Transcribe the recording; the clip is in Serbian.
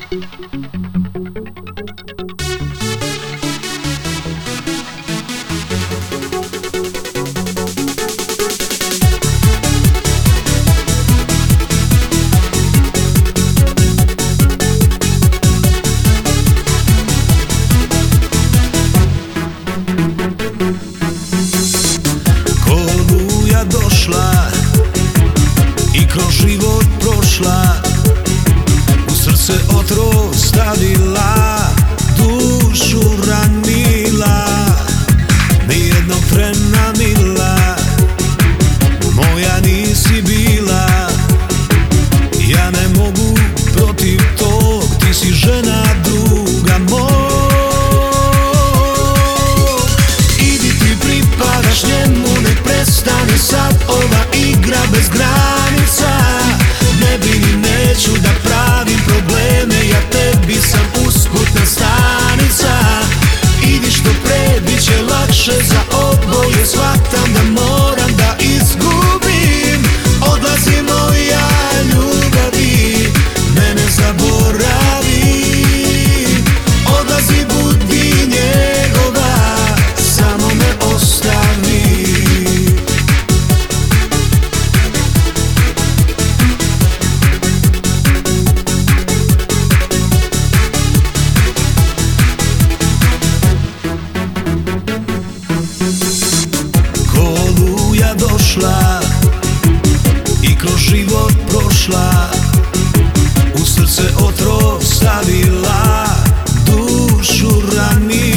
I kroz život prošla, u srce otrov stavila, dušu ranila, nijednog trena mila, moja nisi bila. Ja ne mogu protiv tog, ti si žena druga mog. Idi ti pripadaš njemu, nek prestane sad ova igra bez granica. Ne brini, neću da pravim probleme, ja tebi sam usputna stanica. Idi što pre, bit će lakše za oboje, shvatam da moram da izgubim. Odlazi moja ljubavi, mene zaboravi. Odlazi, budi njegova, samo me ostavi. Došla i kroz život prošla, u srce otrov stavila, dušu ranila.